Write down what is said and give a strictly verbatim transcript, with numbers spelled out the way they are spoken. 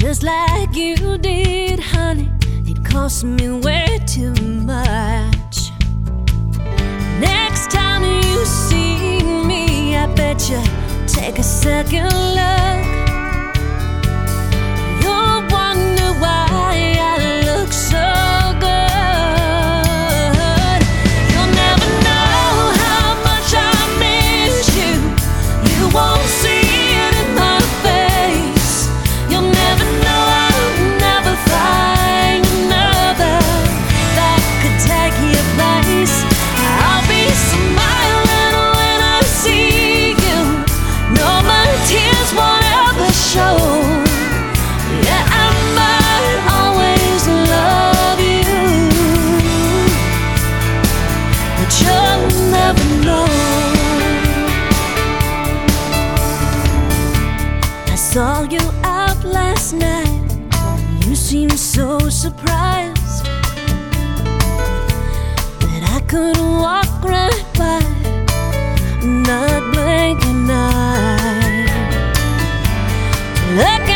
just like you did, honey. It cost me way too much. Next time you see me, I bet you take a second look. You'll wonder why I look so good. You'll never know how much I miss you. You won't see it in my face. You'll never know, I'll never find another that could take your place. I'll be smiling when I see you. No, my tears won't ever show. Yeah, I might always love you, but you'll never know. I saw you out last night. You seemed so surprised that I could walk right by, not blink an eye. Look